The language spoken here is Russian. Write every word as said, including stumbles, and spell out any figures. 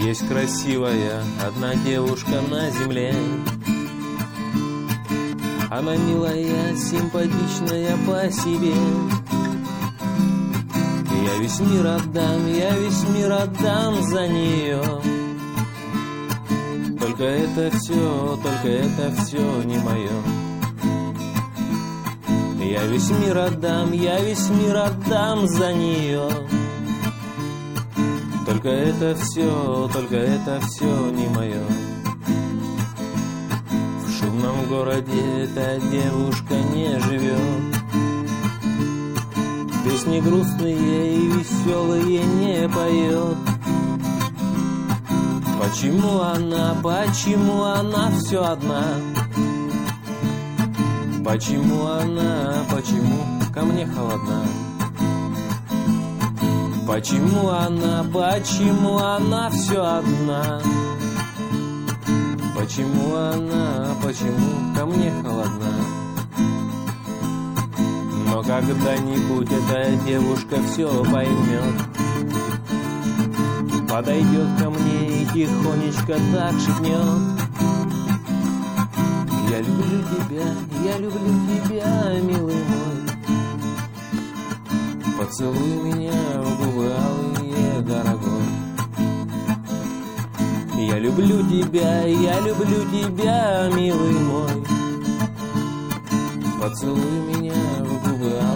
Есть красивая одна девушка на земле. Она милая, симпатичная по себе. Я весь мир отдам, я весь мир отдам за нее. Только это все, только это все не мое. Я весь мир отдам, я весь мир отдам за нее. Только это все, только это все не мое. В шумном городе эта девушка не живет. Песни грустные и веселые не поет. Почему она, почему она все одна? Почему она, почему ко мне холодна? Почему она, почему она все одна? Почему она, почему ко мне холодна? Но когда-нибудь эта девушка все поймет, подойдет ко мне и тихонечко так шепнет: я люблю тебя, я люблю тебя, милый мой. Поцелуй меня в губы алые, дорогой. Я люблю тебя, я люблю тебя, милый мой. Поцелуй меня в губы алые.